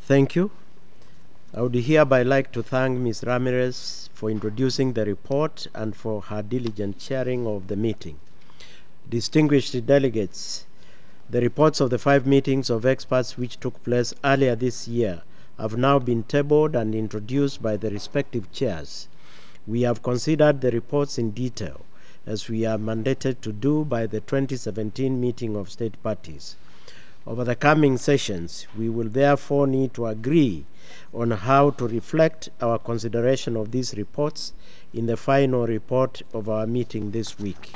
Thank you. I would hereby like to thank Ms. Ramirez for introducing the report and for her diligent chairing of the meeting. Distinguished delegates, the reports of the 5 meetings of experts which took place earlier this year have now been tabled and introduced by the respective chairs. We have considered the reports in detail, as we are mandated to do by the 2017 meeting of state parties. Over the coming sessions, we will therefore need to agree on how to reflect our consideration of these reports in the final report of our meeting this week.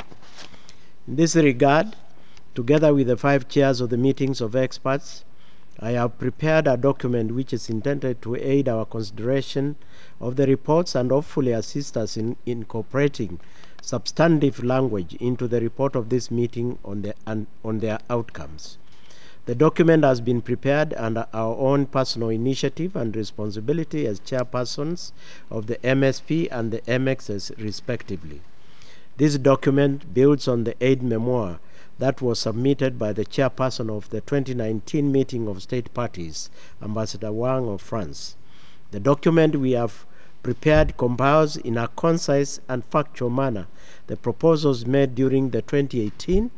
In this regard, together with the 5 chairs of the meetings of experts, I have prepared a document which is intended to aid our consideration of the reports and hopefully assist us in incorporating substantive language into the report of this meeting on their outcomes. The document has been prepared under our own personal initiative and responsibility as chairpersons of the MSP and the MXS respectively. This document builds on the aid memoir that was submitted by the chairperson of the 2019 meeting of state parties, Ambassador Wang of France. The document we have prepared compiles in a concise and factual manner the proposals made during the 2018,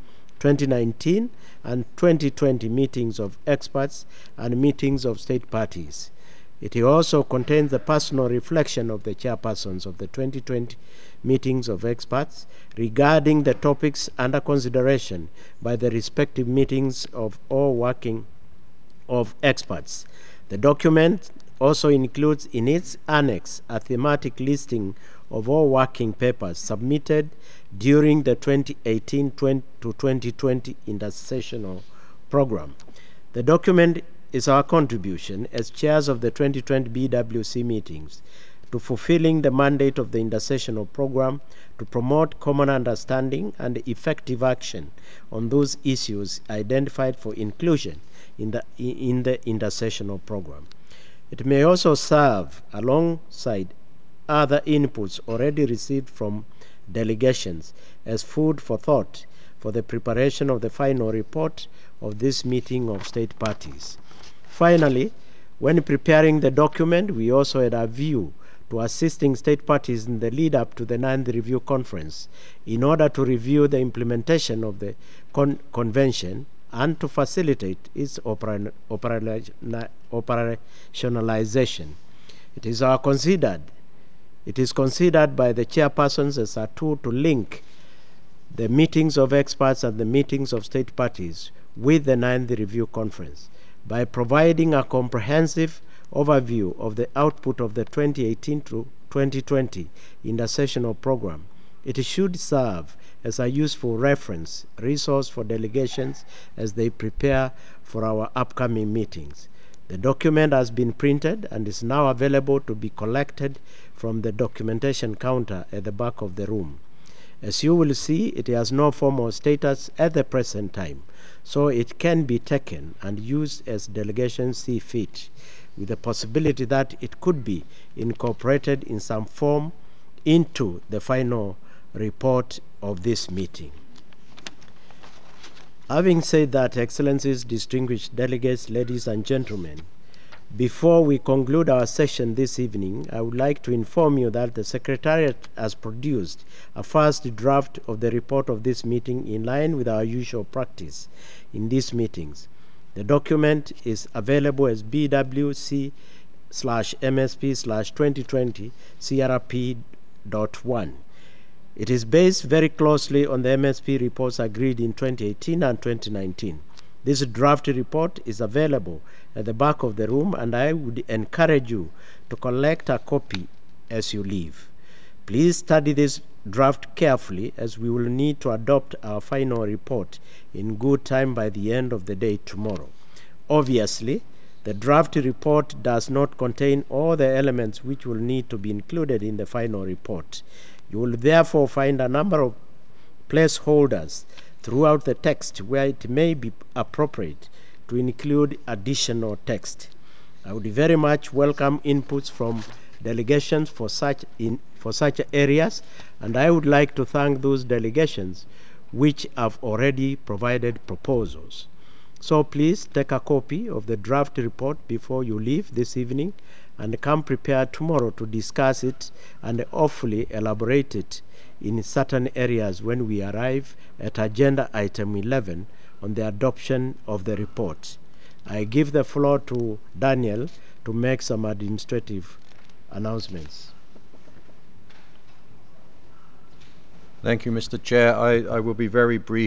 2019, and 2020 meetings of experts and meetings of state parties. It also contains the personal reflection of the chairpersons of the 2020 meetings of experts regarding the topics under consideration by the respective meetings of all working of experts. The document also includes in its annex a thematic listing of all working papers submitted during the 2018 to 2020 intersessional program. The document is our contribution as chairs of the 2020 BWC meetings to fulfilling the mandate of the intersessional program to promote common understanding and effective action on those issues identified for inclusion in the intersessional program. It may also serve alongside other inputs already received from delegations as food for thought for the preparation of the final report of this meeting of state parties. Finally, when preparing the document, we also had a view to assisting state parties in the lead up to the 9th Review Conference in order to review the implementation of the convention and to facilitate its operationalization. It is considered by the chairpersons as a tool to link the meetings of experts and the meetings of state parties with the 9th Review Conference by providing a comprehensive overview of the output of the 2018 to 2020 intersessional program. It should serve as a useful reference resource for delegations as they prepare for our upcoming meetings. The document has been printed and is now available to be collected from the documentation counter at the back of the room. As you will see, it has no formal status at the present time, so it can be taken and used as delegations see fit, with the possibility that it could be incorporated in some form into the final report of this meeting. Having said that, Excellencies, distinguished delegates, ladies and gentlemen, before we conclude our session this evening, I would like to inform you that the Secretariat has produced a first draft of the report of this meeting in line with our usual practice in these meetings. The document is available as BWC/MSP/2020 CRP.1. It is based very closely on the MSP reports agreed in 2018 and 2019. This draft report is available at the back of the room, and I would encourage you to collect a copy as you leave. Please study this draft carefully, as we will need to adopt our final report in good time by the end of the day tomorrow. Obviously, the draft report does not contain all the elements which will need to be included in the final report. You will therefore find a number of placeholders throughout the text where it may be appropriate to include additional text. I would very much welcome inputs from delegations for such areas, and I would like to thank those delegations which have already provided proposals. So please take a copy of the draft report before you leave this evening and come prepared tomorrow to discuss it and hopefully elaborate it in certain areas when we arrive at agenda item 11 on the adoption of the report. I give the floor to Daniel to make some administrative announcements. Thank you, Mr. Chair. I will be very brief.